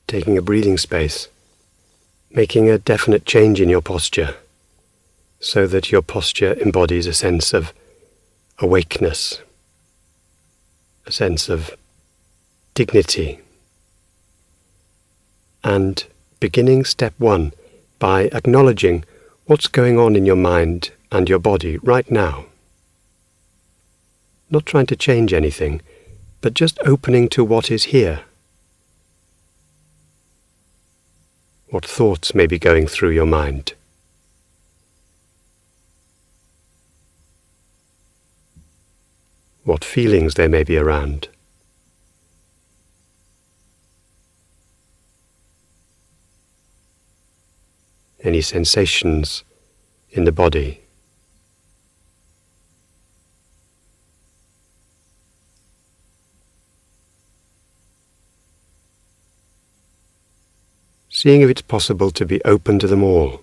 taking a breathing space, making a definite change in your posture, so that your posture embodies a sense of awakeness, a sense of dignity, and beginning step 1 by acknowledging what's going on in your mind and your body right now. Not trying to change anything, but just opening to what is here. What thoughts may be going through your mind. What feelings there may be around. Any sensations in the body. Seeing if it's possible to be open to them all.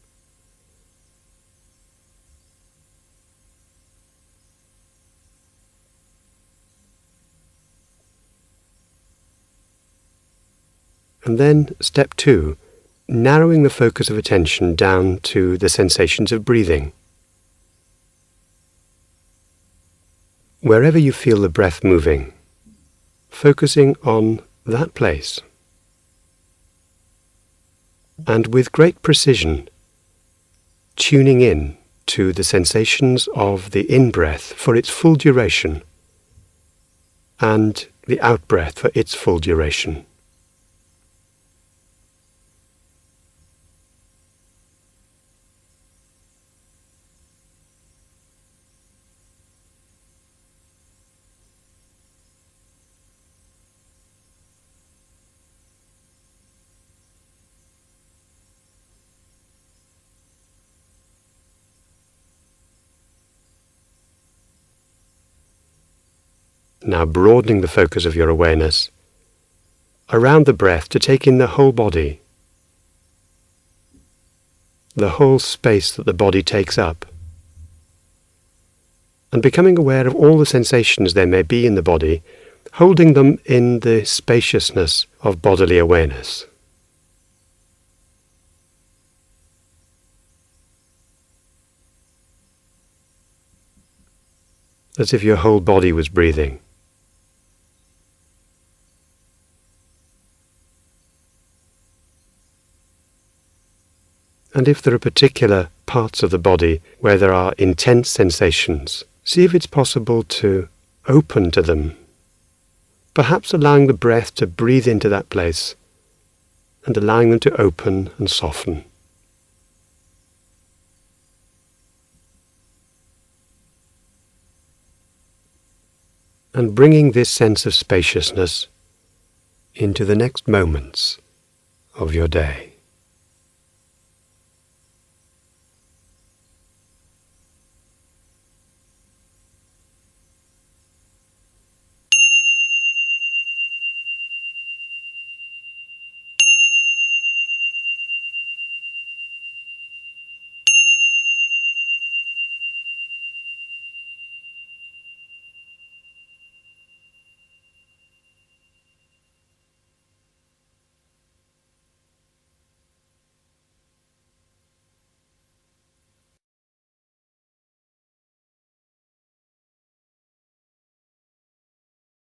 And then step 2, narrowing the focus of attention down to the sensations of breathing. Wherever you feel the breath moving, focusing on that place. And with great precision, tuning in to the sensations of the in-breath for its full duration and the out-breath for its full duration. Now broadening the focus of your awareness around the breath to take in the whole body, the whole space that the body takes up, and becoming aware of all the sensations there may be in the body, holding them in the spaciousness of bodily awareness. As if your whole body was breathing. And if there are particular parts of the body where there are intense sensations, see if it's possible to open to them, perhaps allowing the breath to breathe into that place and allowing them to open and soften. And bringing this sense of spaciousness into the next moments of your day.